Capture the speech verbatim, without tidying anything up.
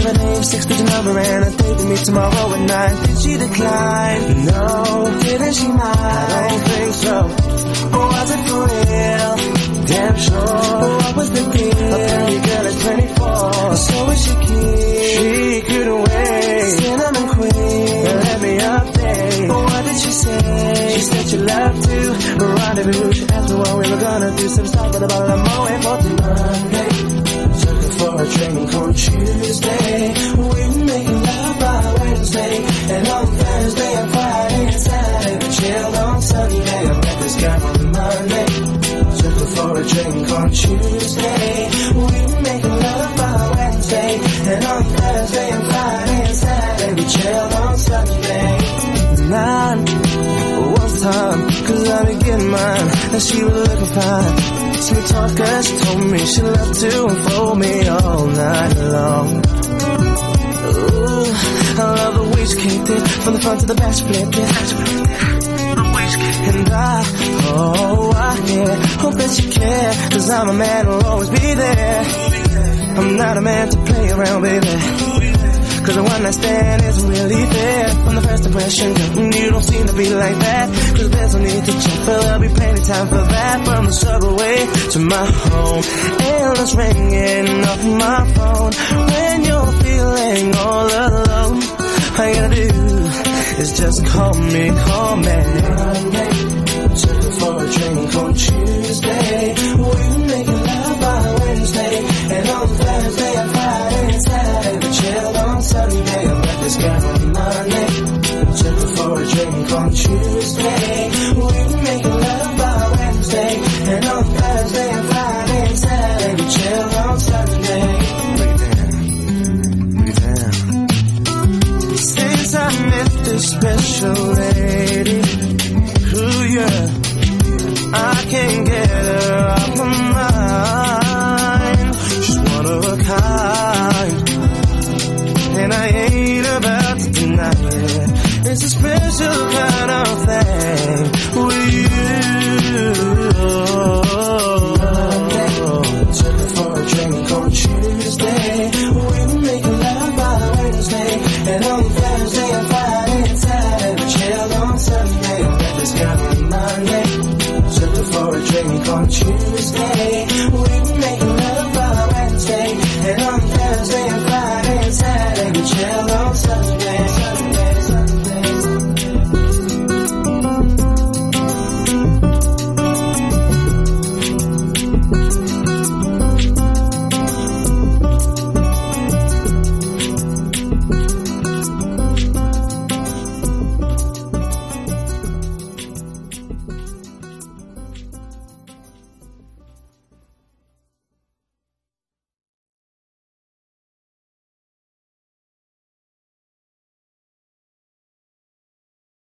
her name, six-digit number, and a date to meet tomorrow at nine. Did she decline? No. Didn't she mind? I don't think so. Was it for real? Damn sure. What was the deal? A pretty girl at twenty-four. So was she keen? She couldn't wait. Cinnamon queen, let me update. What did she say? She said she loved to rendezvous. She asked me what we were gonna do. Some stuff with a bottle of Moët for Monday. Took her for a drink on Tuesday. We were making love by Wednesday. And on Thursday and Friday and Saturday we chilled on Sunday. I met this guy on Monday. Took her for a drink on Tuesday. We were making love by Wednesday. And on Thursday and Friday and Saturday we chilled on Sunday. Nine was time, cause I be getting mine. And she was looking fine. Sweet talker, she told me she loved to unfold me all night long. Ooh, I love the way she kicked it, from the front to the back she flipped it. And I, oh, I, yeah, hope that you care, cause I'm a man who'll always be there. I'm not a man to play around, baby, cause the one night stand isn't really fair. From the first impression, you don't seem to be like that. Cause there's no need to check, but there'll be plenty time for that. From the subway to my home, endless ringing off my phone. When you're feeling all alone, all you gotta do is just call me, call me. Monday, took her for a drink on Tuesday. We were making love by Wednesday. And on Thursday and Friday and Saturday we chilled on Sunday. I met this guy on Monday. Took her for a drink on Tuesday. We were making love by Wednesday. And on Thursday and Friday and Saturday we chilled on Sunday. Break it down, break it down. Since I met this special lady, ooh yeah, I can't get her off my mind. She's one of a kind, and I ain't about to deny it. It's a special kind of thing with you. Monday, took her for a drink on Tuesday. We were making love by Wednesday, and on Friday